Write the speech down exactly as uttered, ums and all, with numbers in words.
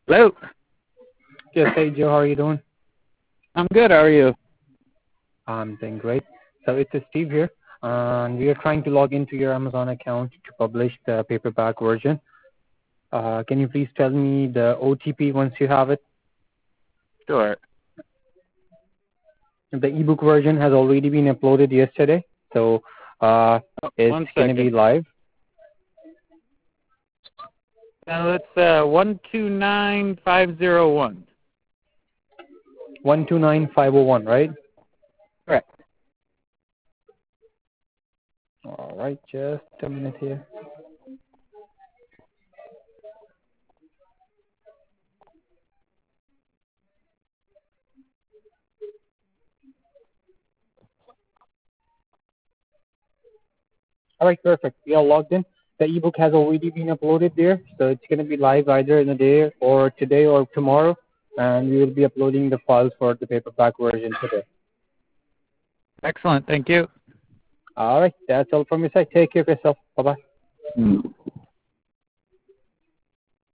Hello. Yes, hey Joe, how are you doing? I'm good. How are you? I'm doing great. So it's uh, Steve here, and we are trying to log into your Amazon account to publish the paperback version. Uh, can you please tell me the O T P once you have it? Sure. The ebook version has already been uploaded yesterday, so uh, Oh, it's one going to be second. live. Now it's uh, one two nine five zero one. one two nine five oh one, right? Correct. All right, just a minute here. All right, perfect. We are logged in. The ebook has already been uploaded there, so it's going to be live either in a day or today or tomorrow, and we will be uploading the files for the paperback version today. Excellent. Thank you. All right, that's all from your side. Take care of yourself. Bye bye. Mm.